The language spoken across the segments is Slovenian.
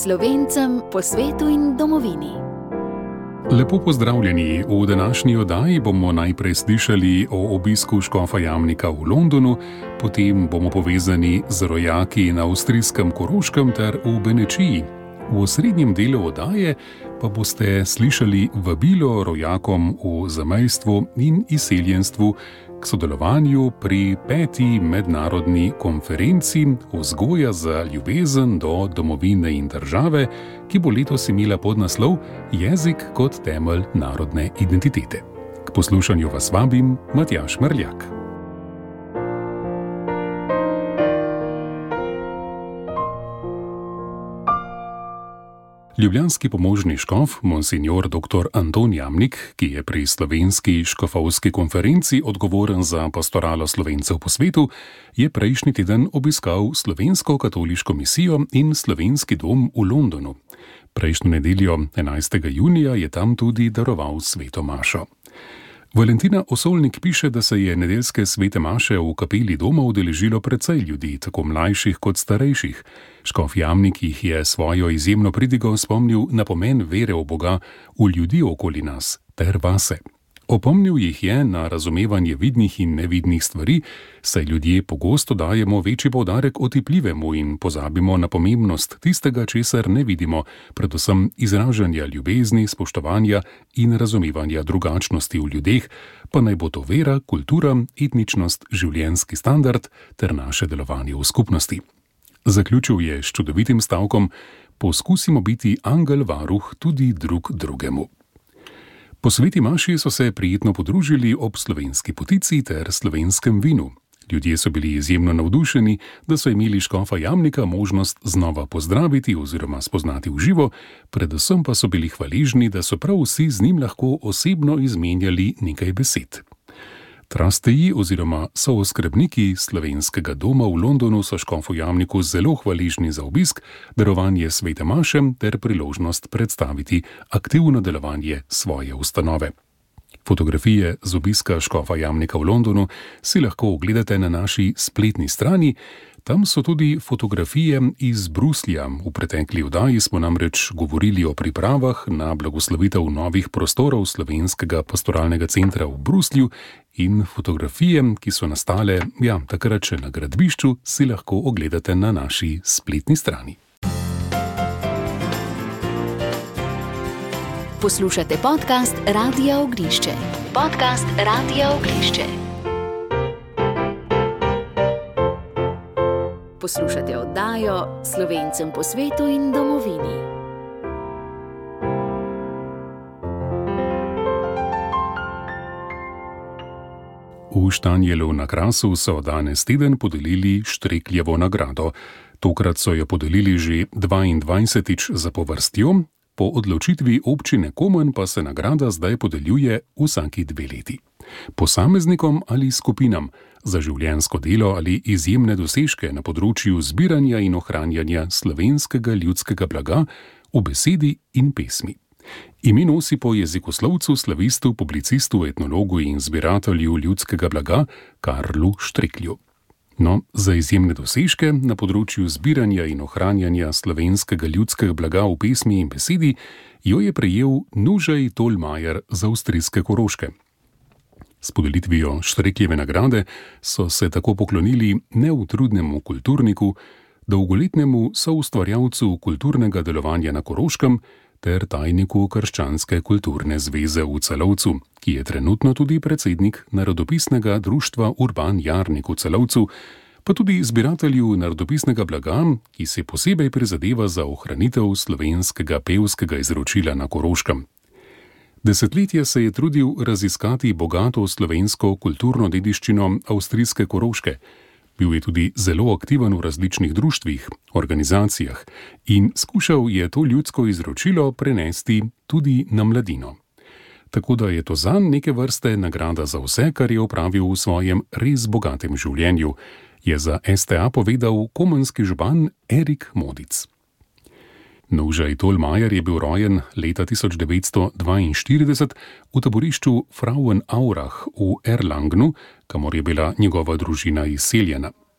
Slovencem po svetu in domovini. Lepo pozdravljeni. V današnji oddaji bomo najprej slišali o obisku škofa Jamnika v Londonu, potem bomo povezani z rojaki na avstrijskem Koroškem ter v Benečiji. V osrednjem delu oddaje pa boste slišali vabilo rojakom v zamejstvu in izseljenstvu k sodelovanju pri 5. mednarodni konferenci Vzgoja za ljubezen do domovine in države, ki bo letos imela podnaslov Jezik kot temelj narodne identitete. K poslušanju vas vabim Matjaž Merljak. Ljubljanski pomožni škof, monsignor dr. Anton Jamnik, ki je pri slovenski škofovski konferenci odgovoren za pastoralo Slovencev po svetu, je prejšnji teden obiskal slovensko katoliško misijo in slovenski dom v Londonu. Prejšnjo nedeljo, 11. junija, je tam tudi daroval sveto mašo. Valentina Osolnik piše, da se je nedeljske svete maše v kapeli doma udeležilo precej ljudi, tako mlajših kot starejših. Škof Jamnik jih je svojo izjemno pridigo spomnil na pomen vere v Boga, v ljudi okoli nas ter vase. Opomnil jih je na razumevanje vidnih in nevidnih stvari, saj ljudje pogosto dajemo večji poudarek otipljivemu in pozabimo na pomembnost tistega, česar ne vidimo, predvsem izražanja ljubezni, spoštovanja in razumevanja drugačnosti v ljudeh, pa naj bo to vera, kultura, etničnost, življenjski standard ter naše delovanje v skupnosti. Zaključil je s čudovitim stavkom: poskusimo biti angel varuh tudi drug drugemu. Po sveti maši so se prijetno podružili ob slovenski potici ter slovenskem vinu. Ljudje so bili izjemno navdušeni, da so imeli škofa Jamnika možnost znova pozdraviti oziroma spoznati v živo, predvsem pa so bili hvaležni, da so prav vsi z njim lahko osebno izmenjali nekaj besed. Trasteji oziroma sooskrbniki slovenskega doma v Londonu so škofu Jamniku zelo hvaležni za obisk, darovanje svete maše ter priložnost predstaviti aktivno delovanje svoje ustanove. Fotografije z obiska škofa Jamnika v Londonu si lahko ogledate na naši spletni strani. Tam so tudi fotografije iz Bruslja. V pretekli oddaji smo namreč govorili o pripravah na blagoslovitev novih prostorov slovenskega pastoralnega centra v Bruslju in fotografije, ki so nastale, takrat še na gradbišču, si lahko ogledate na naši spletni strani. Poslušate podcast Radia Ognišče. Podcast Radia Ognišče. Poslušate oddajo Slovencem po svetu in domovini. V Štanjelu na Krasu so danes teden podelili Štrekljevo nagrado. Tokrat so jo podelili že 22. zapovrstjo, po odločitvi občine Komen pa se nagrada zdaj podeljuje vsaki 2 leti. Posameznikom ali skupinam, za življenjsko delo ali izjemne dosežke na področju zbiranja in ohranjanja slovenskega ljudskega blaga v besedi in pesmi. Ime nosi po jezikoslovcu, slavistu, publicistu, etnologu in zbiratelju ljudskega blaga Karlu Štreklju. No, za izjemne dosežke na področju zbiranja in ohranjanja slovenskega ljudskega blaga v pesmi in besedi jo je prejel Nužej Tolmajer z avstrijske Koroške. S podelitvijo Štrekljeve nagrade so se tako poklonili neutrudnemu kulturniku, dolgoletnemu soustvarjalcu kulturnega delovanja na Koroškem ter tajniku Krščanske kulturne zveze v Celovcu, ki je trenutno tudi predsednik Narodopisnega društva Urban Jarnik v Celovcu, pa tudi zbiratelju narodopisnega blaga, ki se posebej prizadeva za ohranitev slovenskega pevskega izročila na Koroškem. Desetletja se je trudil raziskati bogato slovensko kulturno dediščino avstrijske Koroške. Bil je tudi zelo aktiven v različnih društvih, organizacijah in skušal je to ljudsko izročilo prenesti tudi na mladino. Tako da je to zanj neke vrste nagrada za vse, kar je opravil v svojem res bogatem življenju, je za STA povedal komenski župan Erik Modic. Nužej Tolmajer je bil rojen leta 1942 v taborišču Frauenaurach v Erlangenu, kamor je bila njegova družina izseljena.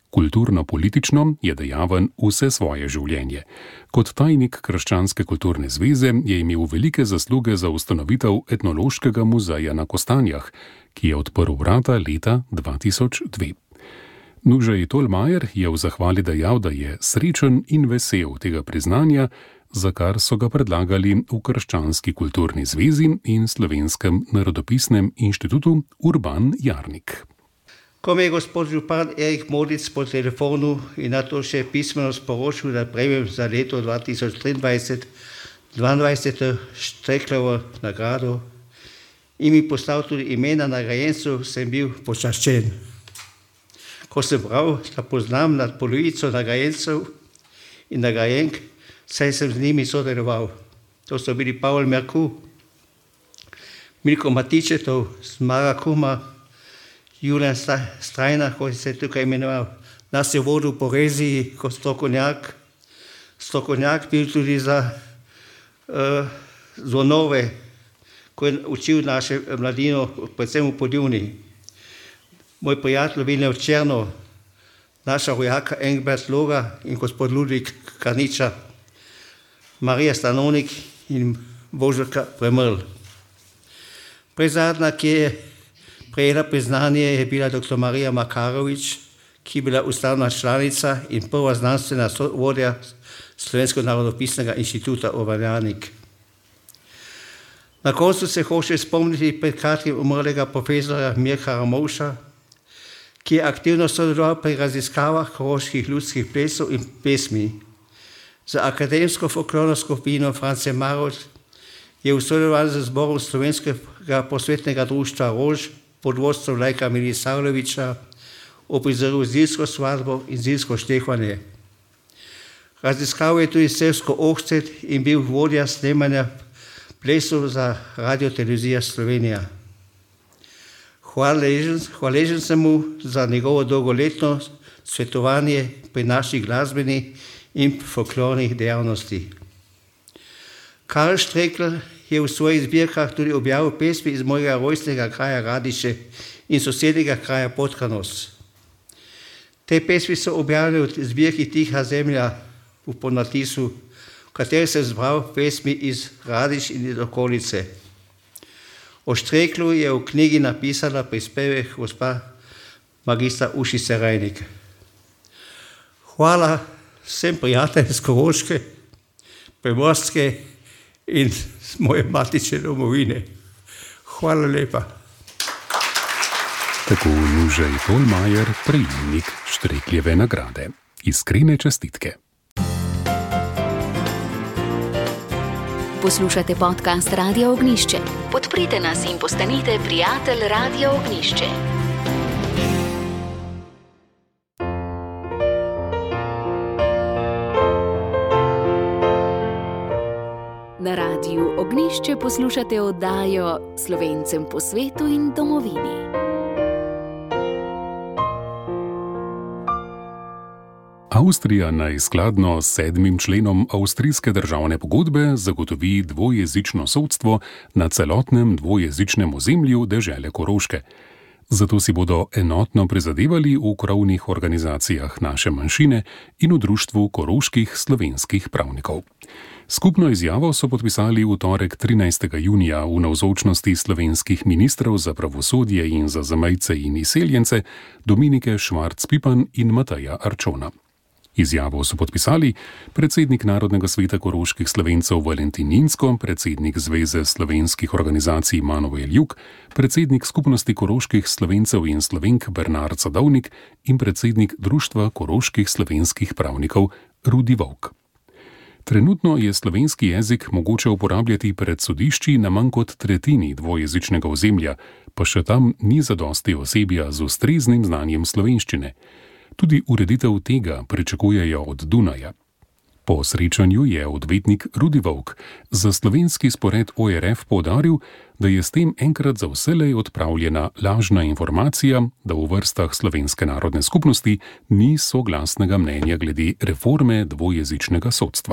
Kulturno-politično je dejaven vse svoje življenje. Kot tajnik Krščanske kulturne zveze je imel velike zasluge za ustanovitev etnološkega muzeja na Kostanjah, ki je odprl vrata leta 2002. Nužej Tolmajer je v zahvali dejal, da je srečen in vesel tega priznanja, za kar so ga predlagali v Krščanski kulturni zvezi in Slovenskem narodopisnem inštitutu Urban Jarnik. Ko me je gospod župan Erik Modic po telefonu in na to še pismeno sporočil, da prejmem za leto 2023 22. Štreklovo nagrado in mi poslal tudi imena nagrajencev, sem bil počaščen. Ko sem bral, da poznam nad polovico nagrajencev in nagrajenk, saj sem z njimi sodeloval. To so bili Pavel Merkur, Milko Matičetov, Zmaga Kuma, Julian Strajnar, kot se je tukaj imenoval. Nas je vodil po reziji kot strokovnjak. Strokovnjak bil tudi za zvonove, ko je učil naše mladino, predvsem v Podjuni. Moj prijatelj Vilnev Černo, naša rojaka Engbert Loga in gospod Ludvik Karniča, Marija Stanovnik in Boželka Premrl. Prezadnja, ki je prejela priznanje, je bila dr. Marija Makarovič, ki je bila ustavna članica in prva znanstvena vodja Slovenskega narodopisnega inštituta Urban Jarnik. Na koncu se hoče spomniti pred kratkim umrlega profesorja Mirka Ramovša, ki je aktivno sodeloval pri raziskavah koroških ljudskih plesov in pesmi. Za akademsko folklorno skupino France Marot je v sodelovanju z zborom Slovenskega posvetnega društva Rož pod vodstvom Lajka Milisavljeviča uprizoril zilsko svadbo in zilsko štehvanje. Raziskaval je tudi Sevsko ohcet in bil vodja snemanja plesov za Radio-televizijo Slovenija. Hvaležen sem mu za njegovo dolgoletno svetovanje pri naših glasbenih in folklornih dejavnosti. Karl Štrekl je v svojih zbirkah tudi objavil pesmi iz mojega rojstnega kraja Radiše in sosednjega kraja Podkanos. Te pesmi so objavljene v zbirki Tiha zemlja v podnatisu, v kateri sem zbral pesmi iz Radiš in iz okolice. O Štreklu je v knjigi napisala prispevek gospa magistra Ušice Rajnik. Hvala vsem prijateljem z Koroške, Primorske in z moje matične domovine. Hvala lepa. Tako Nužej Tolmajer, prejemnik Štrekljeve nagrade. Iskrene čestitke. Poslušate podcast Radia Ognjišče. Podprite nas in postanite prijatelj Radia Ognjišče. Na Radiu Ognjišče poslušate oddajo Slovencem po svetu in domovini. Avstrija naj skladno s 7. členom avstrijske državne pogodbe zagotovi dvojezično sodstvo na celotnem dvojezičnem ozemlju dežele Koroške. Zato si bodo enotno prizadevali v krovnih organizacijah naše manjšine in v Društvu koroških slovenskih pravnikov. Skupno izjavo so podpisali v torek 13. junija v navzočnosti slovenskih ministrov za pravosodje in za zamejce in izseljence Dominike Švarc-Pipan in Mateja Arčona. Izjavo so podpisali predsednik Narodnega sveta koroških Slovencev Valentin Ninsko, predsednik Zveze slovenskih organizacij Manuel Juk, predsednik Skupnosti koroških Slovencev in Slovenk Bernard Sadovnik in predsednik Društva koroških slovenskih pravnikov Rudi Vovk. Trenutno je slovenski jezik mogoče uporabljati pred sodišči na manj kot tretjini dvojezičnega ozemlja, pa še tam ni zadosti osebja z ustreznim znanjem slovenščine. Tudi ureditev tega pričakujejo od Dunaja. Po srečanju je odvetnik Rudi Vovk za slovenski spored ORF poudaril, da je s tem enkrat za vselej odpravljena lažna informacija, da v vrstah slovenske narodne skupnosti ni soglasnega mnenja glede reforme dvojezičnega sodstva.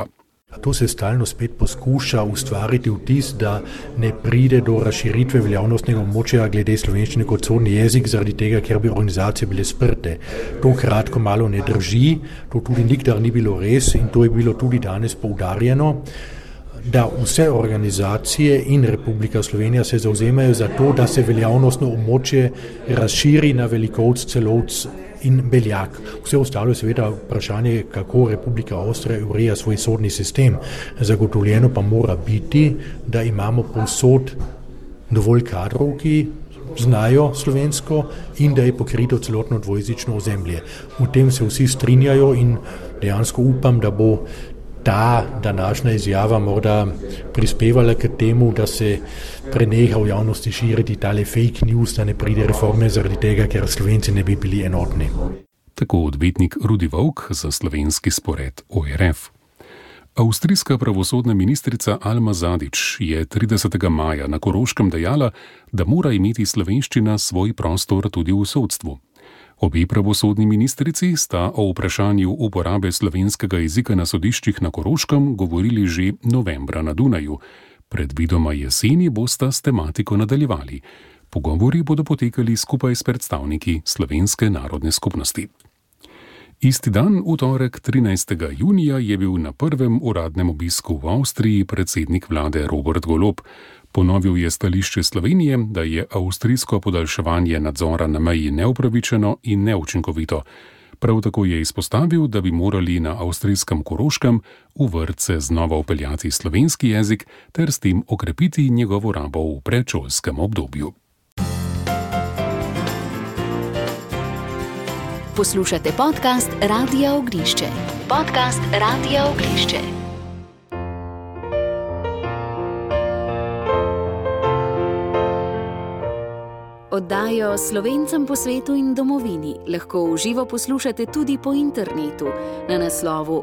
Tu se stalno spet poskuša ustvariti vtis, da ne pride do razširitve veljavnostnega območja glede slovenščine kot sodni jezik, zaradi tega, ker bi organizacije bile sprte. To kratko malo ne drži, to tudi nikdar ni bilo res in to je bilo tudi danes poudarjeno, da vse organizacije in Republika Slovenija se zauzemajo za to, da se veljavnostno območje razširi na Velikovec, Celovec in Beljak. Vse ostalo je seveda vprašanje, kako Republika Avstrija ureja svoj sodni sistem. Zagotovljeno pa mora biti, da imamo povsod dovolj kadrov, ki znajo slovensko in da je pokrito celotno dvojezično ozemlje. V tem se vsi strinjajo in dejansko upam, da bo ta današnja izjava morda prispevala k temu, da se preneha v javnosti širiti tale fake news, da ne pride reforme zaradi tega, ker Slovenci ne bi bili enotni. Tako odvetnik Rudi Volk za slovenski spored ORF. Avstrijska pravosodna ministrica Alma Zadič je 30. maja na Koroškem dejala, da mora imeti slovenščina svoj prostor tudi v sodstvu. Obe pravosodni ministrici sta o vprašanju uporabe slovenskega jezika na sodiščih na Koroškem govorili že novembra na Dunaju. Predvidoma jeseni bosta s tematiko nadaljevali. Pogovori bodo potekali skupaj s predstavniki Slovenske narodne skupnosti. Isti dan, v torek 13. junija, je bil na prvem uradnem obisku v Avstriji predsednik vlade Robert Golob. Ponovil je stališče Slovenije, da je avstrijsko podaljševanje nadzora na meji neupravičeno in neučinkovito. Prav tako je izpostavil, da bi morali na avstrijskem Koroškem v vrtce znova vpeljati slovenski jezik ter s tem okrepiti njegovo rabo v predšolskem obdobju. Poslušate podcast Radia Ognjišče. Podcast Radia Ognjišče. Oddajo Slovencem po svetu in domovini lahko v živo poslušate tudi po internetu na naslovu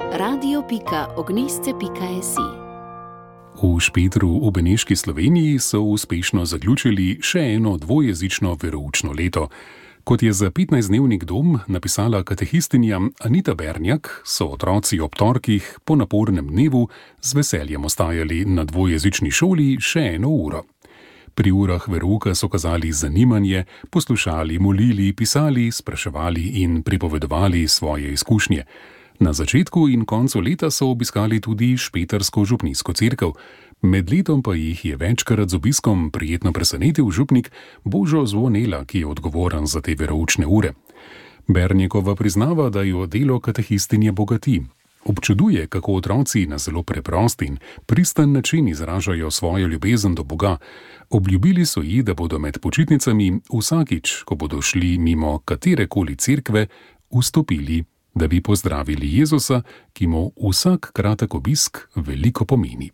radio.ognisce.si. V Špetru v Beneški Sloveniji so uspešno zaključili še eno dvojezično veroučno leto. Kot je za 15-dnevnik Dom napisala katehistinja Anita Bernjak, so otroci ob torkih po napornem dnevu z veseljem ostajali na dvojezični šoli še eno uro. Pri urah verouka so kazali zanimanje, poslušali, molili, pisali, spraševali in pripovedovali svoje izkušnje. Na začetku in koncu leta so obiskali tudi špetrsko župnijsko cerkev. Med letom pa jih je večkrat z obiskom prijetno presenetil župnik Božo Zvonela, ki je odgovoren za te veroučne ure. Bernjekova priznava, da jo delo katehistinje bogati. Občuduje, kako otroci na zelo preprost in pristen način izražajo svojo ljubezen do Boga. Obljubili so ji, da bodo med počitnicami vsakič, ko bodo šli mimo katerekoli cerkve, vstopili, da bi pozdravili Jezusa, ki mu vsak kratek obisk veliko pomeni.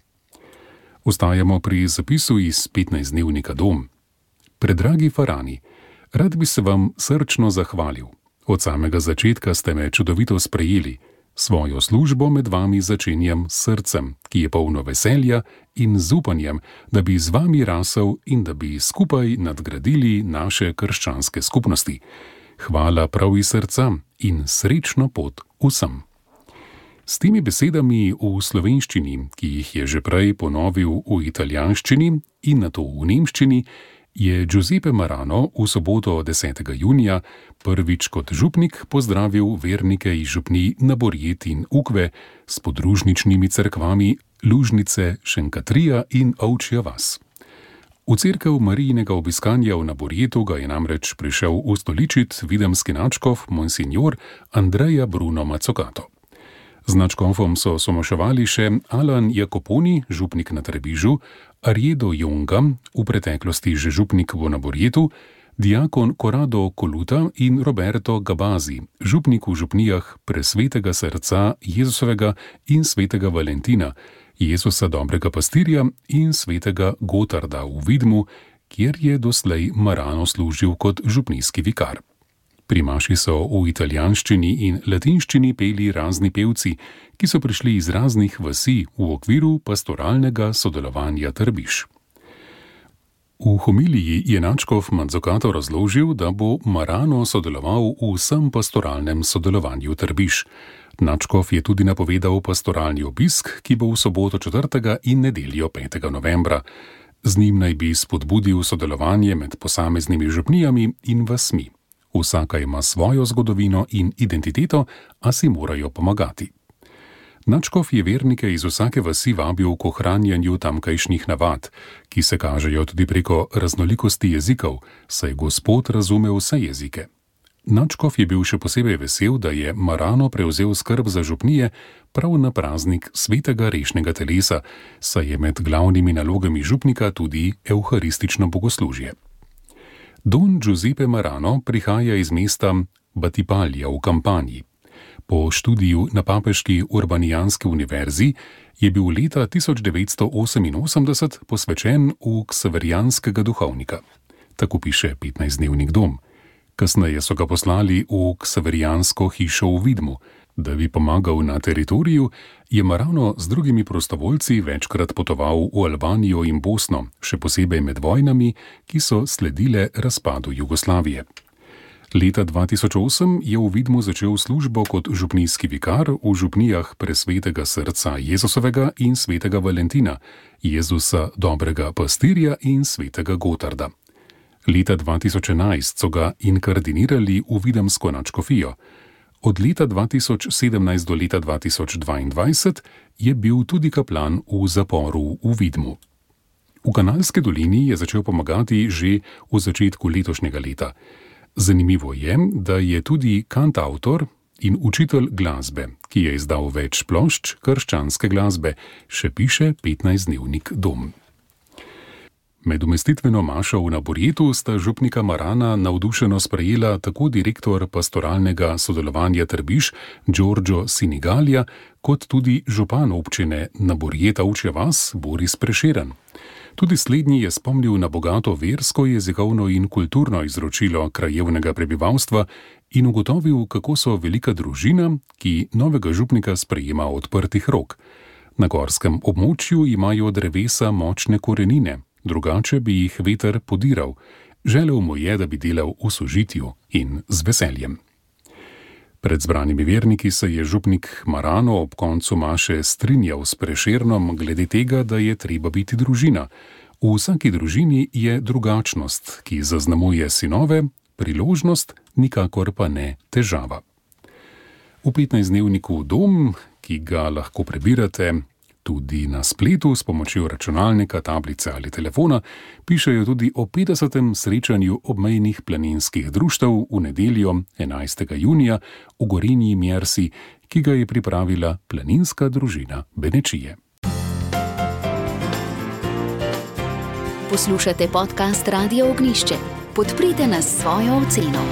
Ostajamo pri zapisu iz 15-dnevnika Dom. Predragi Farani, rad bi se vam srčno zahvalil. Od samega začetka ste me čudovito sprejeli. Svojo službo med vami začenjam s srcem, ki je polno veselja in z upanjem, da bi z vami rasel in da bi skupaj nadgradili naše krščanske skupnosti. Hvala prav iz srca in srečno pot vsem. S temi besedami v slovenščini, ki jih je že prej ponovil v italijanščini in nato v nemščini, je Giuseppe Marano v soboto 10. junija prvič kot župnik pozdravil vernike iz župnij Naborjet in Ukve s podružničnimi cerkvami Lužnice, Šenkatrija in Ovčja vas. V cerkev Marijinega obiskanja v Naborjetu ga je namreč prišel ustoličit videmski nadškof monsignor Andreja Bruno Mazzocato. Z nadškofom so somaševali še Alan Jacoponi, župnik na Trebižu, Arjedo Jonga, v preteklosti že župnik v Naborjetu, diakon Corrado Coluta in Roberto Gabazi, župnik v župnijah Presvetega srca Jezusovega in Svetega Valentina, Jezusa dobrega pastirja in Svetega Gotarda v Vidmu, kjer je doslej Marano služil kot župnijski vikar. Pri maši so v italijanščini in latinščini peli razni pevci, ki so prišli iz raznih vasi v okviru pastoralnega sodelovanja Trbiž. V homiliji je nadškof Mandzucato razložil, da bo Marano sodeloval v vsem pastoralnem sodelovanju Trbiž. Nadškof je tudi napovedal pastoralni obisk, ki bo v soboto 4. in nedeljo 5. novembra. Z njim naj bi spodbudil sodelovanje med posameznimi župnijami in vasmi. Vsaka ima svojo zgodovino in identiteto, a si morajo pomagati. Nadškof je vernike iz vsake vasi vabil k ohranjanju tamkajšnjih navad, ki se kažejo tudi preko raznolikosti jezikov, saj Gospod razume vse jezike. Nadškof je bil še posebej vesel, da je Marano prevzel skrb za župnije prav na praznik svetega rešnega telesa, saj je med glavnimi nalogami župnika tudi evharistično bogoslužje. Don Giuseppe Marano prihaja iz mesta Battipaglia v Kampanji. Po študiju na papeški Urbanijanski univerzi je bil leta 1988 posvečen v ksaverijanskega duhovnika. Tako piše 15-dnevnik Dom. Kasneje so ga poslali v ksaverijansko hišo v Vidmu. Da bi pomagal na teritoriju, je Marano z drugimi prostovoljci večkrat potoval v Albanijo in Bosno, še posebej med vojnami, ki so sledile razpadu Jugoslavije. Leta 2008 je v Vidmu začel službo kot župnijski vikar v župnijah Presvetega srca Jezusovega in Svetega Valentina, Jezusa dobrega pastirja in Svetega Gotarda. Leta 2011 so ga inkardinirali v videmsko nadškofijo. Od leta 2017 do leta 2022 je bil tudi kaplan v zaporu v Vidmu. V Kanalski dolini je začel pomagati že v začetku letošnjega leta. Zanimivo je, da je tudi kantavtor in učitelj glasbe, ki je izdal več plošč krščanske glasbe, še piše 15-dnevnik Dom. Med umestitveno mašo v Naborjetu sta župnika Marana navdušeno sprejela tako direktor pastoralnega sodelovanja Trbiž Giorgio Sinigalija, kot tudi župan občine Naborjeta Ovčja vas Boris Prešeren. Tudi slednji je spomnil na bogato versko, jezikovno in kulturno izročilo krajevnega prebivalstva in ugotovil, kako so velika družina, ki novega župnika sprejema odprtih rok. Na gorskem območju imajo drevesa močne korenine, drugače bi jih veter podiral. Želel mu je, da bi delal v sožitju in z veseljem. Pred zbranimi verniki se je župnik Marano ob koncu maše strinjal s Prešernom glede tega, da je treba biti družina. V vsaki družini je drugačnost, ki zaznamuje sinove, priložnost, nikakor pa ne težava. V 15-dnevniku Dom, ki ga lahko prebirate tudi na spletu s pomočjo računalnika, tablice ali telefona, pišejo tudi o 50. srečanju obmejnih planinskih društev v nedeljo 11. junija v Gorenji Mjersi, ki ga je pripravila planinska družina Benečije. Poslušate podcast Radia Ognjišče. Podprite nas s svojo oceno.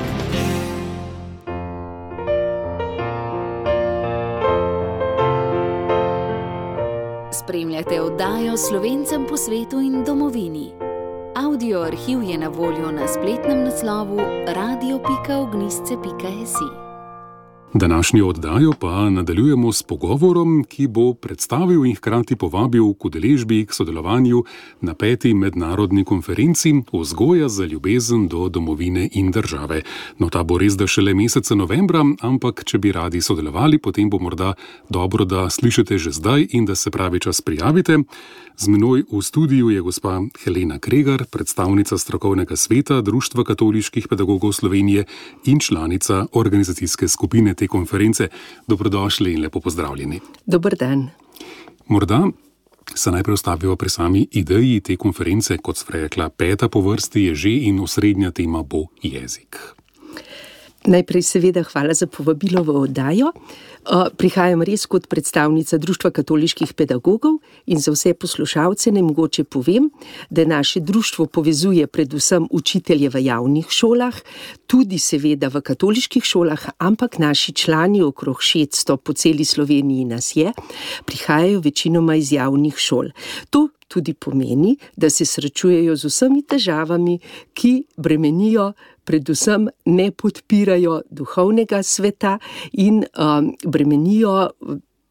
Spremljate oddajo Slovencem po svetu in domovini. Audio arhiv je na voljo na spletnem naslovu radio.ognisce.si. Današnjo oddajo pa nadaljujemo s pogovorom, ki bo predstavil in hkrati povabil k udeležbi k sodelovanju na 5. mednarodni konferenci Vzgoja za ljubezen do domovine in države. No, ta bo res da šele meseca novembra, ampak če bi radi sodelovali, potem bo morda dobro, da slišite že zdaj in da se pravi čas prijavite. Z menoj v studiu je gospa Helena Kregar, predstavnica strokovnega sveta Društva katoliških pedagogov Slovenije in članica organizacijske skupine te konference. Dobrodošli in lepo pozdravljeni. Dober dan. Morda se najprej ostavimo pri sami ideji te konference, kot sva rekla, 5. po vrsti je že in osrednja tema bo jezik. Najprej seveda hvala za povabilo v oddajo. Prihajam res kot predstavnica Društva katoliških pedagogov in za vse poslušalce ne mogoče povem, da naše društvo povezuje predvsem učitelje v javnih šolah, tudi seveda v katoliških šolah, ampak naši člani, okrog 600 po celi Sloveniji nas je, prihajajo večinoma iz javnih šol. To tudi pomeni, da se srečujejo z vsemi težavami, ki bremenijo, predvsem ne podpirajo duhovnega sveta in bremenijo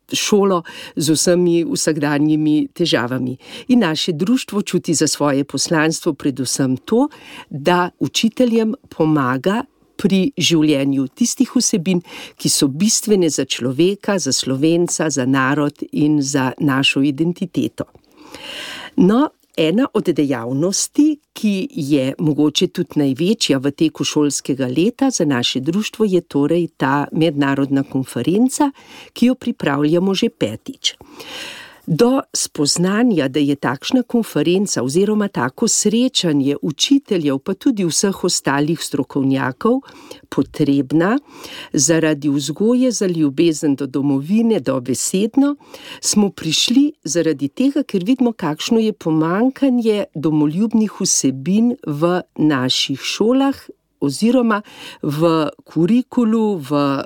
šolo z vsemi vsakdanjimi težavami. In naše društvo čuti za svoje poslanstvo predvsem to, da učiteljem pomaga pri življenju tistih vsebin, ki so bistvene za človeka, za Slovenca, za narod in za našo identiteto. No, ena od dejavnosti, ki je mogoče tudi največja v teku šolskega leta za naše društvo, je torej ta mednarodna konferenca, ki jo pripravljamo že 5. Do spoznanja, da je takšna konferenca oziroma tako srečanje učiteljev, pa tudi vseh ostalih strokovnjakov, potrebna zaradi vzgoje za ljubezen do domovine, dobesedno, smo prišli zaradi tega, ker vidimo, kakšno je pomanjkanje domoljubnih vsebin v naših šolah oziroma v kurikulu,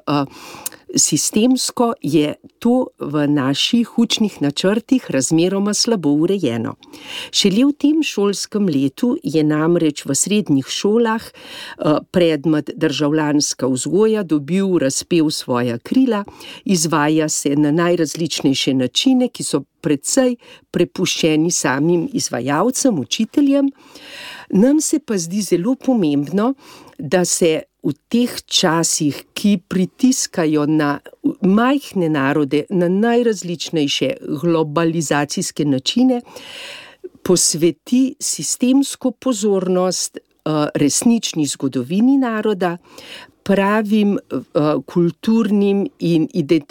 sistemsko je to v naših učnih načrtih razmeroma slabo urejeno. Šele v tem šolskem letu je namreč v srednjih šolah predmet državljanska vzgoja dobil razpev svoja krila, izvaja se na najrazličnejše načine, ki so precej prepuščeni samim izvajalcem, učiteljem. Nam se pa zdi zelo pomembno, da se v teh časih, ki pritiskajo na majhne narode, na najrazličnejše globalizacijske načine, posveti sistemsko pozornost resnični zgodovini naroda, pravim kulturnim in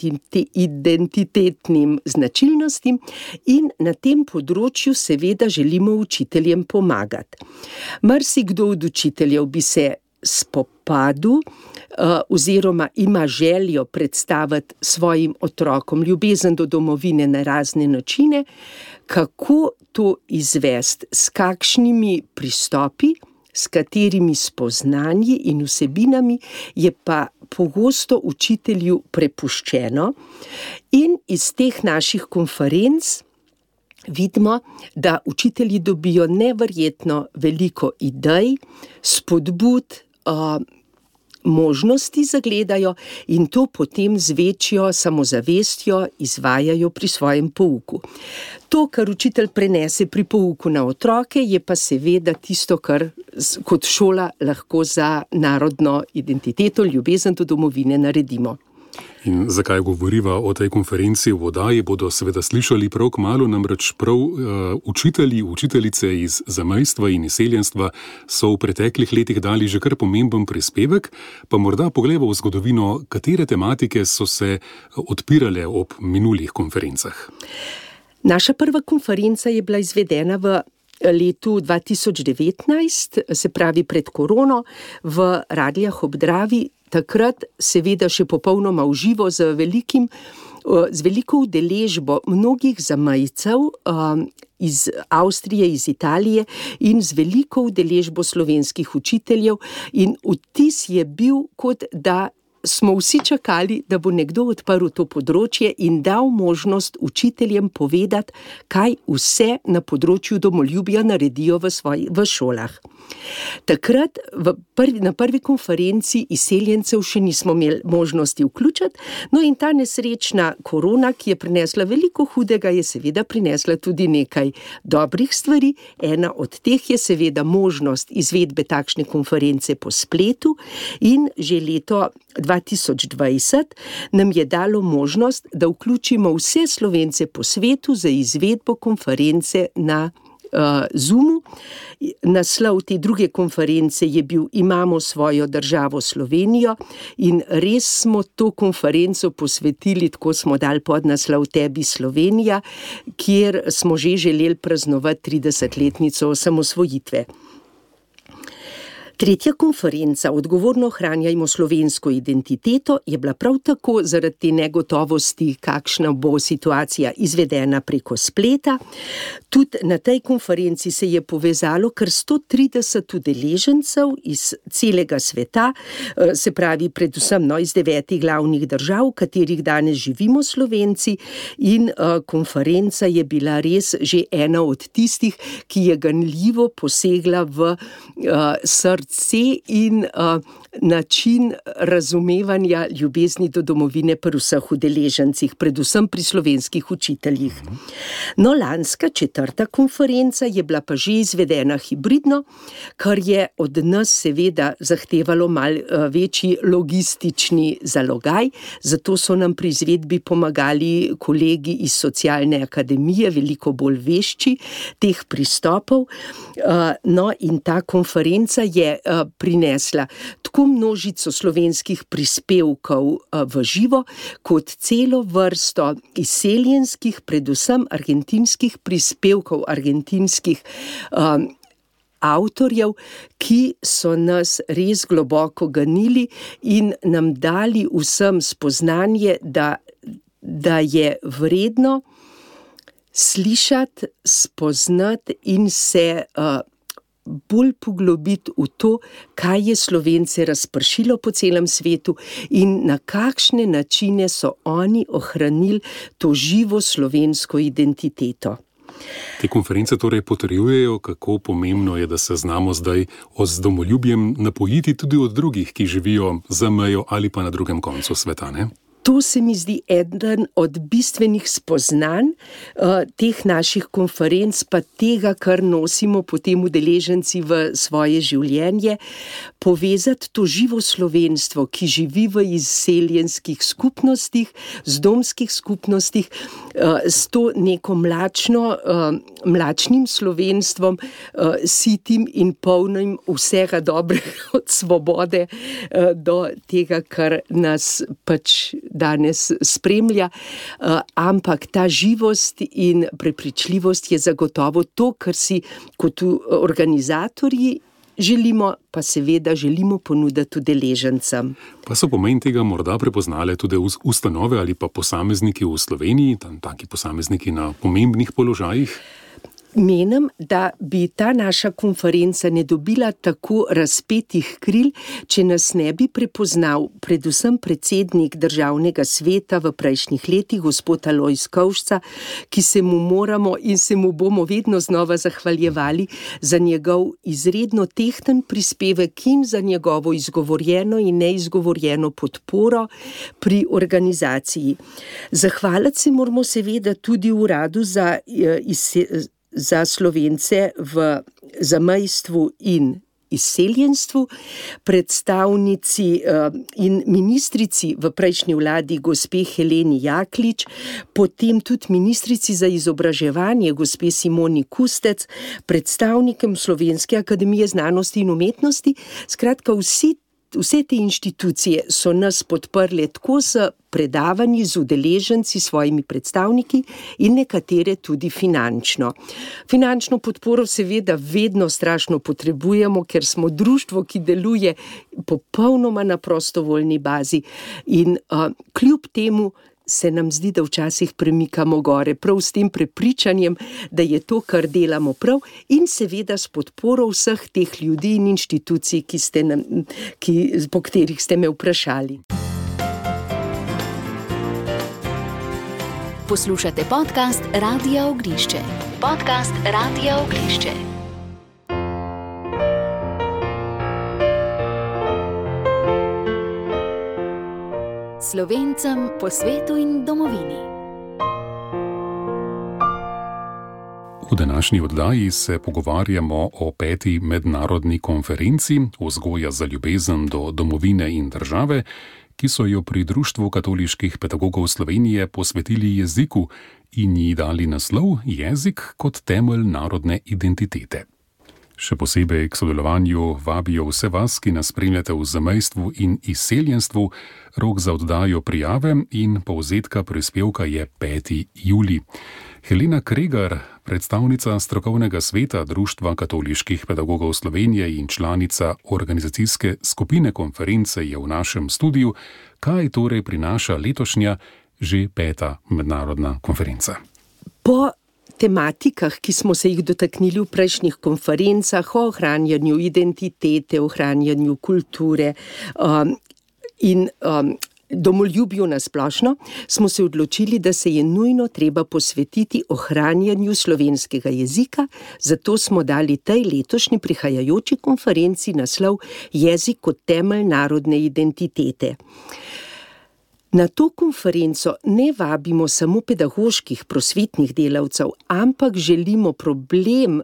identitetnim značilnostim in na tem področju seveda želimo učiteljem pomagati. Marsikdo od učiteljev bi se spopadel oziroma ima željo predstaviti svojim otrokom ljubezen do domovine na razne načine, kako to izvesti, s kakšnimi pristopi, s katerimi spoznanji in vsebinami je pa pogosto učitelju prepuščeno. In iz teh naših konferenc vidimo, da učitelji dobijo neverjetno veliko idej, spodbud, možnosti zagledajo in to potem z večjo samozavestjo izvajajo pri svojem pouku. To, kar učitelj prenese pri pouku na otroke, je pa seveda tisto, kar kot šola lahko za narodno identiteto, ljubezen do domovine naredimo. In zakaj govoriva o tej konferenci v oddaji, bodo seveda slišali prav kmalu, namreč prav učitelji, učiteljice iz zamejstva in izseljenstva so v preteklih letih dali že kar pomemben prispevek, pa morda poglejmo v zgodovino, katere tematike so se odpirale ob minulih konferencah. Naša prva konferenca je bila izvedena v letu 2019, se pravi pred korono, v Radljah ob Dravi, takrat seveda še popolnoma v živo z veliko udeležbo mnogih zamejcev iz Avstrije, iz Italije in z veliko udeležbo slovenskih učiteljev in vtis je bil, kot da smo vsi čakali, da bo nekdo odprl to področje in dal možnost učiteljem povedati, kaj vse na področju domoljubja naredijo v šolah. Takrat na prvi konferenci izseljencev še nismo imeli možnosti vključiti, no in ta nesrečna korona, ki je prinesla veliko hudega, je seveda prinesla tudi nekaj dobrih stvari. Ena od teh je seveda možnost izvedbe takšne konference po spletu in že leto 2020 nam je dalo možnost, da vključimo vse Slovence po svetu za izvedbo konference na Zoomu. Naslov te druge konference je bil Imamo svojo državo Slovenijo in res smo to konferenco posvetili, tako smo dali podnaslov Tebi Slovenija, kjer smo že želeli praznovati 30-letnico osamosvojitve. Tretja konferenca Odgovorno ohranjajmo slovensko identiteto je bila prav tako zaradi te negotovosti, kakšna bo situacija, izvedena preko spleta. Tudi na tej konferenci se je povezalo kar 130 udeležencev iz celega sveta, se pravi predvsem iz 9 glavnih držav, v katerih danes živimo Slovenci, in konferenca je bila res že ena od tistih, ki je ganljivo posegla v srce srce in način razumevanja ljubezni do domovine pri vseh udeležencih, predvsem pri slovenskih učiteljih. No, lanska 4. konferenca je bila pa že izvedena hibridno, kar je od nas seveda zahtevalo malo večji logistični zalogaj, zato so nam pri izvedbi pomagali kolegi iz Socialne akademije, veliko bolj vešči teh pristopov. No, in ta konferenca je prinesla tako množico slovenskih prispevkov v živo, kot celo vrsto izseljenskih, predvsem argentinskih prispevkov, argentinskih avtorjev, ki so nas res globoko ganili in nam dali vsem spoznanje, da je vredno slišati, spoznati in se bolj poglobiti v to, kaj je Slovence razpršilo po celem svetu in na kakšne načine so oni ohranili to živo slovensko identiteto. Te konference torej potrjujejo, kako pomembno je, da se znamo zdaj z domoljubjem napojiti tudi od drugih, ki živijo za mejo ali pa na drugem koncu sveta, ne? To se mi zdi eden od bistvenih spoznanj teh naših konferenc, pa tega, kar nosimo potem udeleženci v svoje življenje, povezati to živo slovenstvo, ki živi v izseljenskih skupnostih, z domskih skupnostih, s to neko mlačnim slovenstvom, sitim in polnim vsega dobrega od svobode do tega, kar nas pač danes spremlja, ampak ta živost in prepričljivost je zagotovo to, kar si kot organizatorji želimo, pa seveda želimo ponuditi udeležencem. Pa so pomen tega morda prepoznale tudi ustanove ali pa posamezniki v Sloveniji, taki posamezniki na pomembnih položajih? Menim, da bi ta naša konferenca ne dobila tako razpetih kril, če nas ne bi prepoznal predvsem predsednik Državnega sveta v prejšnjih letih, gospod Alojz Kovšca, ki se mu moramo in se mu bomo vedno znova zahvaljevali za njegov izredno tehten prispevek in za njegovo izgovorjeno in neizgovorjeno podporo pri organizaciji. Zahvaliti se moramo seveda tudi Uradu za Slovence v zamejstvu in izseljenstvu, predstavnici in ministrici v prejšnji vladi gospe Heleni Jaklič, potem tudi ministrici za izobraževanje gospe Simoni Kustec, predstavnikom Slovenske akademije znanosti in umetnosti. Skratka, vse te inštitucije so nas podprle tako z predavanji, z udeleženci, svojimi predstavniki in nekatere tudi finančno. Finančno podporo seveda vedno strašno potrebujemo, ker smo društvo, ki deluje popolnoma na prostovoljni bazi in kljub temu se nam zdi, da včasih premikamo gore, prav s tem prepričanjem, da je to, kar delamo prav, in seveda s podporo vseh teh ljudi in inštitucij, po katerih ste me vprašali. Poslušate podcast Radia Oglišče. Podcast Radia Oglišče. Slovencem po svetu in domovini. V današnji oddaji se pogovarjamo o 5. mednarodni konferenci Vzgoja za ljubezen do domovine in države, ki so jo pri Društvu katoliških pedagogov Slovenije posvetili jeziku in ji dali naslov Jezik kot temelj narodne identitete. Še posebej k sodelovanju vabijo vse vas, ki nas spremljate v zamejstvu in izseljenstvu. Rok za oddajo prijave in povzetka prispevka je 5. julij. Helena Kregar, predstavnica strokovnega sveta Društva katoliških pedagogov Slovenije in članica organizacijske skupine konference, je v našem studiu. Kaj torej prinaša letošnja že 5. mednarodna konferenca? Po tematikah, ki smo se jih dotaknili v prejšnjih konferencah, o ohranjanju identitete, ohranjanju kulture in domoljubju na splošno, smo se odločili, da se je nujno treba posvetiti ohranjanju slovenskega jezika, zato smo dali tej letošnji prihajajoči konferenci naslov Jezik kot temelj narodne identitete. Na to konferenco ne vabimo samo pedagoških prosvetnih delavcev, ampak želimo problem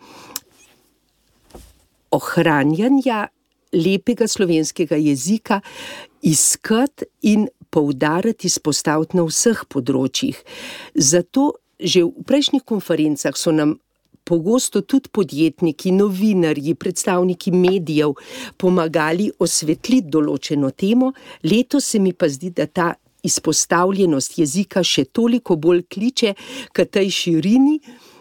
ohranjanja lepega slovenskega jezika iskati in poudariti, izpostaviti na vseh področjih. Zato že v prejšnjih konferencah so nam pogosto tudi podjetniki, novinarji, predstavniki medijev pomagali osvetliti določeno temo. Letos se mi pa zdi, da ta izpostavljenost jezika še toliko bolj kliče k tej širini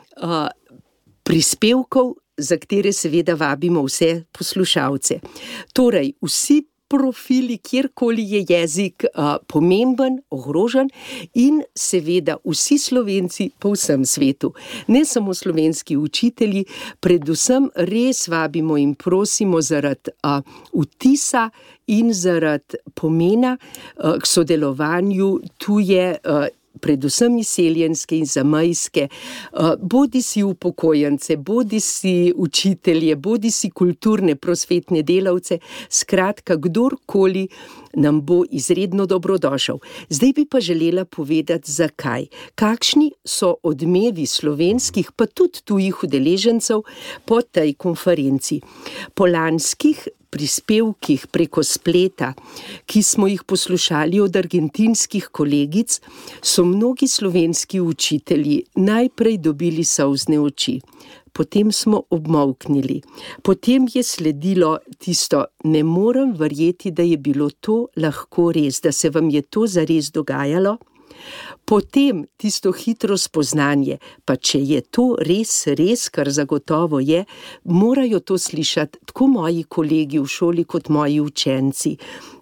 prispevkov, za katere seveda vabimo vse poslušalce. Torej, vsi profili, kjerkoli je jezik pomemben, ogrožen in seveda vsi Slovenci po vsem svetu. Ne samo slovenski učitelji, predvsem res vabimo in prosimo zaradi vtisa in zaradi pomena k sodelovanju tuje predvsem izseljenske in zamejske, bodi si upokojence, bodi si učitelje, bodi si kulturne prosvetne delavce, skratka, kdorkoli nam bo izredno dobrodošel. Zdaj bi pa želela povedati, zakaj. Kakšni so odmevi slovenskih, pa tudi tujih udeležencev po tej konferenci. Po lanskih prispevkih preko spleta, ki smo jih poslušali od argentinskih kolegic, so mnogi slovenski učitelji najprej dobili solzne oči. Potem smo obmolknili. Potem je sledilo tisto, ne morem verjeti, da je bilo to lahko res, da se vam je to zares dogajalo. Potem tisto hitro spoznanje, pa če je to res, kar zagotovo je, morajo to slišati tako moji kolegi v šoli kot moji učenci.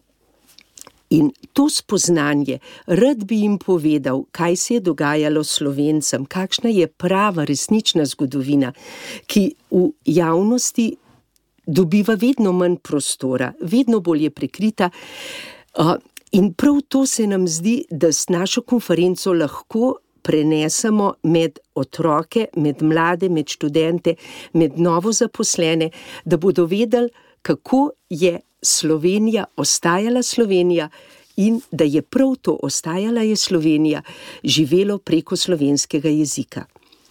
In to spoznanje, rad bi jim povedal, kaj se je dogajalo Slovencem, kakšna je prava, resnična zgodovina, ki v javnosti dobiva vedno manj prostora, vedno bolj je prekrita. In prav to se nam zdi, da s našo konferenco lahko prenesemo med otroke, med mlade, med študente, med novo zaposlene, da bodo vedeli, kako je Slovenija ostajala Slovenija in da je prav to ostajala je Slovenija živelo preko slovenskega jezika.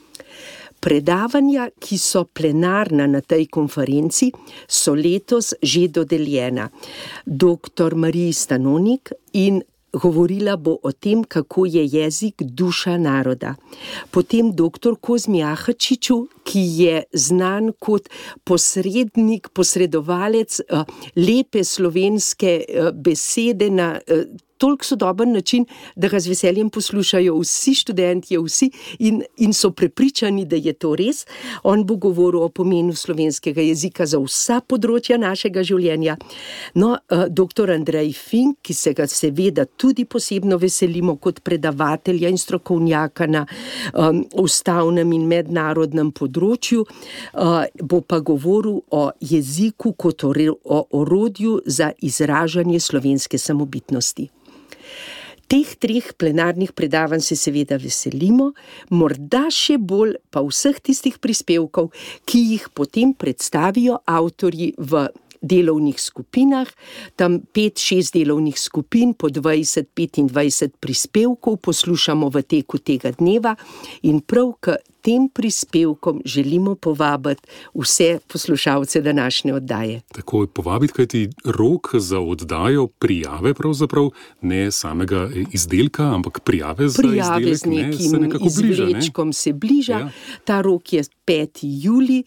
Predavanja, ki so plenarna na tej konferenci, so letos že dodeljena. Dr. Mariji Stanonik in govorila bo o tem, kako je jezik duša naroda. Potem dr. Kozmi Ahačiču, ki je znan kot posrednik, posredovalec lepe slovenske besede na toliko sodoben način, da ga z veseljem poslušajo vsi študentje, vsi in so prepričani, da je to res. On bo govoril o pomenu slovenskega jezika za vsa področja našega življenja. No, dr. Andrej Fink, ki se ga seveda tudi posebno veselimo kot predavatelja in strokovnjaka na ustavnem in mednarodnem področju, bo pa govoril o jeziku kot o orodju za izražanje slovenske samobitnosti. Teh 3 plenarnih predavanj se seveda veselimo, morda še bolj pa vseh tistih prispevkov, ki jih potem predstavijo avtorji v delovnih skupinah, tam 5-6 delovnih skupin, po 20-25 prispevkov poslušamo v teku tega dneva in prav k tem prispevkom želimo povabiti vse poslušalce današnje oddaje. Tako povabiti, kajti rok za oddajo prijave pravzaprav ne samega izdelka, ampak prijave za izdelek z nekim izvlečkom se bliža. Ja. Ta rok je 5. julij.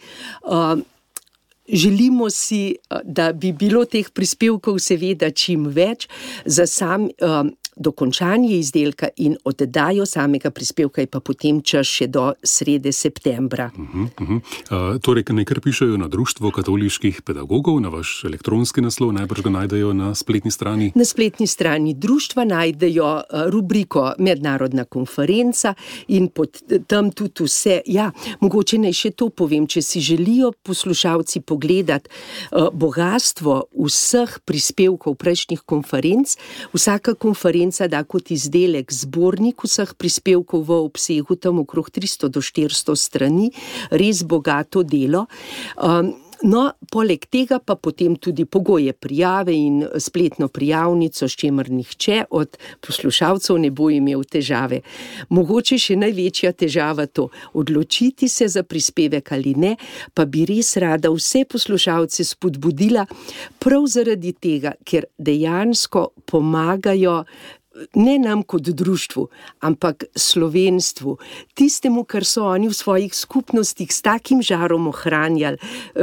Želimo si, da bi bilo teh prispevkov seveda čim več. Za sam dokončanje izdelka in oddajo samega prispevka je pa potem čas še do srede septembra. Torej, nekaj pišejo na Društvo katoliških pedagogov, na vaš elektronski naslov, najbrž ga najdejo na spletni strani? Na spletni strani društva najdejo rubriko Mednarodna konferenca in tam tudi vse. Ja, mogoče naj še to povem, če si želijo poslušalci pogledati bogatstvo vseh prispevkov prejšnjih konferenc. Vsaka konferenca da kot izdelek zbornik vseh prispevkov v obsegu tam okrog 300 do 400 strani, res bogato delo. No, poleg tega pa potem tudi pogoje prijave in spletno prijavnico, s čimer nihče od poslušalcev ne bo imel težave. Mogoče še največja težava to, odločiti se za prispevek ali ne, pa bi res rada vse poslušalce spodbudila prav zaradi tega, ker dejansko pomagajo ne nam kot društvu, ampak slovenstvu, tistemu, kar so oni v svojih skupnostih s takim žarom ohranjali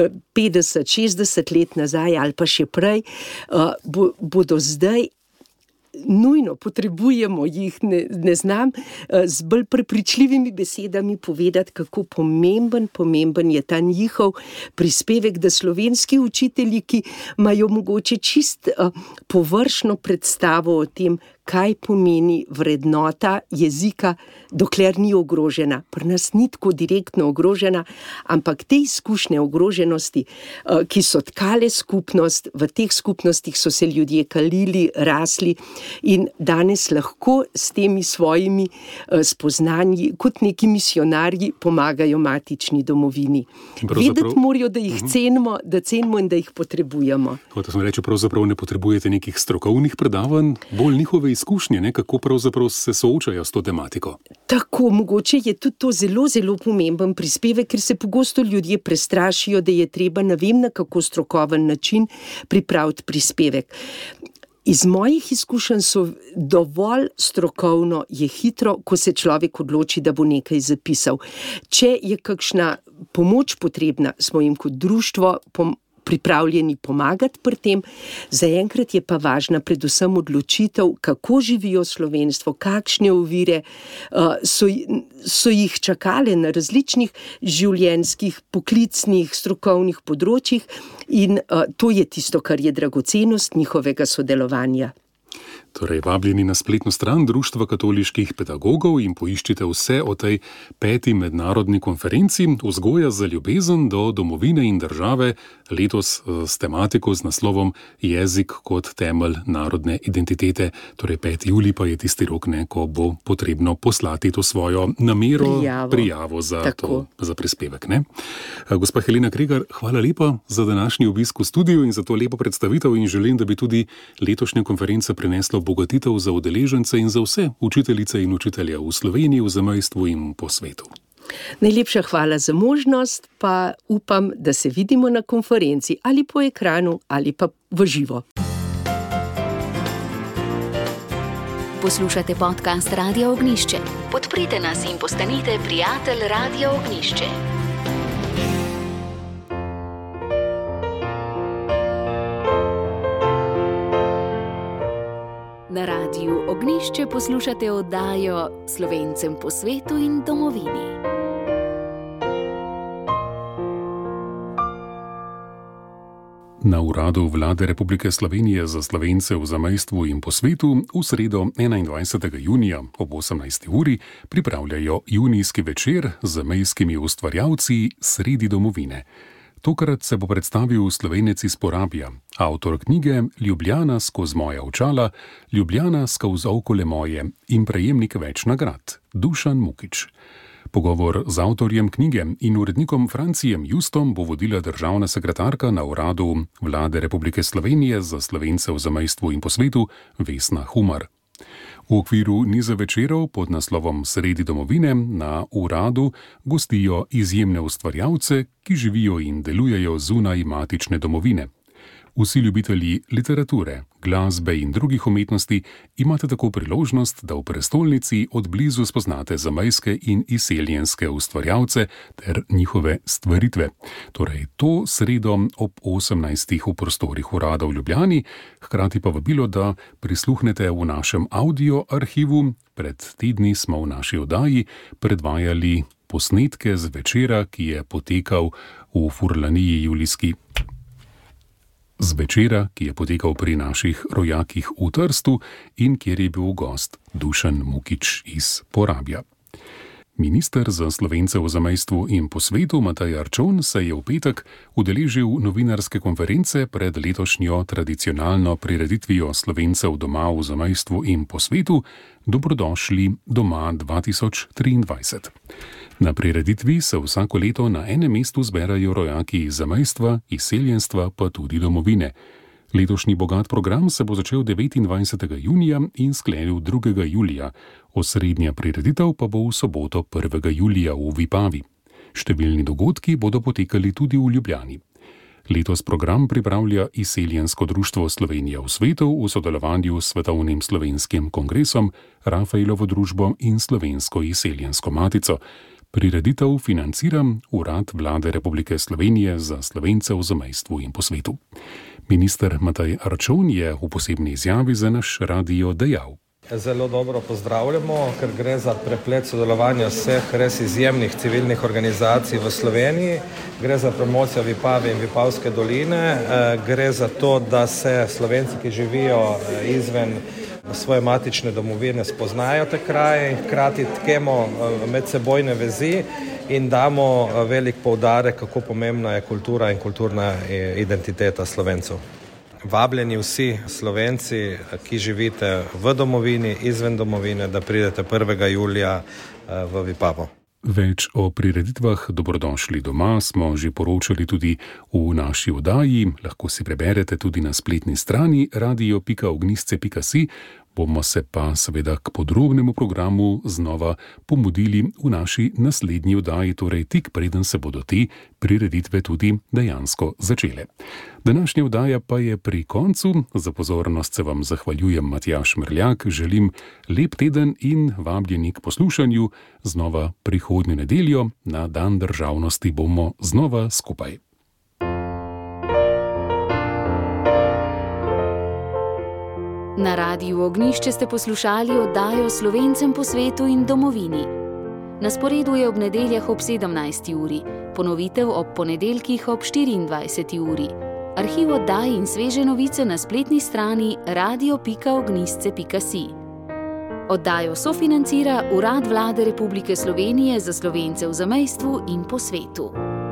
50-60 let nazaj ali pa še prej, bodo zdaj nujno potrebujemo jih, ne znam z bolj prepričljivimi besedami povedati, kako pomemben je ta njihov prispevek, da slovenski učitelji, ki imajo mogoče čist površno predstavo o tem, kaj pomeni vrednota jezika, dokler ni ogrožena. Pri nas ni tako direktno ogrožena, ampak te izkušnje ogroženosti, ki so tkale skupnost, v teh skupnostih so se ljudje kalili, rasli in danes lahko s temi svojimi spoznanji kot neki misionarji pomagajo matični domovini. Vedeti morajo, da jih cenimo in da jih potrebujemo. Hotel sem reči, pravzaprav ne potrebujete nekih strokovnih predavanj, bolj njihove izkušnje, kako pravzaprav se soočajo s to tematiko. Tako, mogoče je tudi to zelo, zelo pomemben prispevek, ker se pogosto ljudje prestrašijo, da je treba na kako strokoven način pripraviti prispevek. Iz mojih izkušenj so dovolj strokovno, je hitro, ko se človek odloči, da bo nekaj zapisal. Če je kakšna pomoč potrebna, smo jim kot društvo pripravljeni pomagati pri tem. Zaenkrat je pa važna predvsem odločitev, kako živijo slovenstvo, kakšne ovire so jih čakale na različnih življenjskih, poklicnih, strokovnih področjih in to je tisto, kar je dragocenost njihovega sodelovanja. Torej, vabljeni na spletno stran Društva katoliških pedagogov in poiščite vse o tej 5. mednarodni konferenci Vzgoja za ljubezen do domovine in države, letos s tematiko z naslovom Jezik kot temelj narodne identitete. Torej, 5. julij pa je tisti rok, ko bo potrebno poslati to svojo namero, prijavo za prispevek. Gospa Helena Kregar, hvala lepa za današnji obisk v studiu in za to lepo predstavitev in želim, da bi tudi letošnja konferenca prinesla bogatitev za udeležence in za vse učiteljice in učitelje v Sloveniji, v zamejstvu in po svetu. Najlepša hvala za možnost, pa upam, da se vidimo na konferenci ali po ekranu ali pa v živo. Poslušate podcast Radia Ognjišče. Podprite nas in postanite prijatelj Radia Ognjišče. Na Radiu Ognjišče poslušate oddajo Slovencem po svetu in domovini. Na uradu Vlade Republike Slovenije za Slovence v zamejstvu in po svetu v sredo 21. junija ob 18. uri pripravljajo junijski večer z zamejskimi ustvarjalci Sredi domovine. Tokrat se bo predstavil Slovenec iz Porabja, avtor knjige Ljubljana skozi moja očala, Ljubljana skozi okole moje in prejemnik več nagrad, Dušan Mukič. Pogovor z avtorjem knjige in urednikom Francijem Justom bo vodila državna sekretarka na uradu Vlade Republike Slovenije za Slovence v zamejstvu in po svetu Vesna Humar. V okviru niza večerov pod naslovom Sredi domovine na uradu gostijo izjemne ustvarjalce, ki živijo in delujejo zunaj matične domovine. Vsi ljubitelji literature, glasbe in drugih umetnosti imate tako priložnost, da v prestolnici od blizu spoznate zamejske in izseljenske ustvarjalce ter njihove stvaritve. Torej to sredo ob 18. v prostorih urada v Ljubljani, hkrati pa vabilo, da prisluhnete v našem audio arhivu. Pred tedni smo v naši oddaji predvajali posnetke z večera, ki je potekal v Furlaniji Julijski. Z večera, ki je potekal pri naših rojakih v Trstu in kjer je bil gost Dušan Mukič iz Porabja. Minister za Slovence v zamejstvu in po svetu Matej Arčon se je v petek udeležil novinarske konference pred letošnjo tradicionalno prireditvijo Slovencev doma v zamejstvu in po svetu Dobrodošli doma 2023. Na prireditvi se vsako leto na enem mestu zberajo rojaki iz zamejstva, izseljenstva pa tudi domovine. Letošnji bogat program se bo začel 29. junija in sklenil 2. julija. Osrednja prireditev pa bo v soboto 1. julija v Vipavi. Številni dogodki bodo potekali tudi v Ljubljani. Letos program pripravlja Izseljensko društvo Slovenija v svetu v sodelovanju s Svetovnim slovenskim kongresom, Rafaelovo družbo in Slovensko izseljensko matico. Prireditev financira Urad Vlade Republike Slovenije za Slovence v zamejstvu in po svetu. Minister Matej Arčon je v posebni izjavi za naš radio dejal: Zelo dobro pozdravljamo, ker gre za preplet sodelovanja vseh res izjemnih civilnih organizacij v Sloveniji. Gre za promocijo Vipave in Vipavske doline. Gre za to, da se Slovenci, ki živijo izven svoje matične domovine, spoznajo te kraje in hkrati tkemo medsebojne vezi in damo velik poudarek, kako pomembna je kultura in kulturna identiteta Slovencev. Vabljeni vsi Slovenci, ki živite v domovini, izven domovine, da pridete 1. julija v Vipavo. Več o prireditvah Dobrodošli doma smo že poročali tudi v naši oddaji. Lahko si preberete tudi na spletni strani radio.ognisce.si. Bomo se pa seveda k podrobnemu programu znova pomudili v naši naslednji oddaji, torej tik preden se bodo te prireditve tudi dejansko začele. Današnja oddaja pa je pri koncu. Za pozornost se vam zahvaljujem Matjaž Mrljak, želim lep teden in vabljeni k poslušanju. Znova prihodnjo nedeljo na dan državnosti bomo znova skupaj. Na Radiu Ognjišče ste poslušali oddajo Slovencem po svetu in domovini. Na sporedu je ob nedeljah ob 17. uri, ponovitev ob ponedeljkih ob 24. uri. Arhiv oddaj in sveže novice na spletni strani radio.ognisce.si. Oddajo sofinancira Urad Vlade Republike Slovenije za Slovence v zamejstvu in po svetu.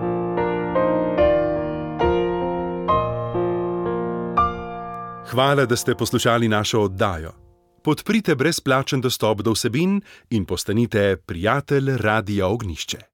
Hvala, da ste poslušali našo oddajo. Podprite brezplačen dostop do vsebin in postanite prijatelj Radia Ognjišče.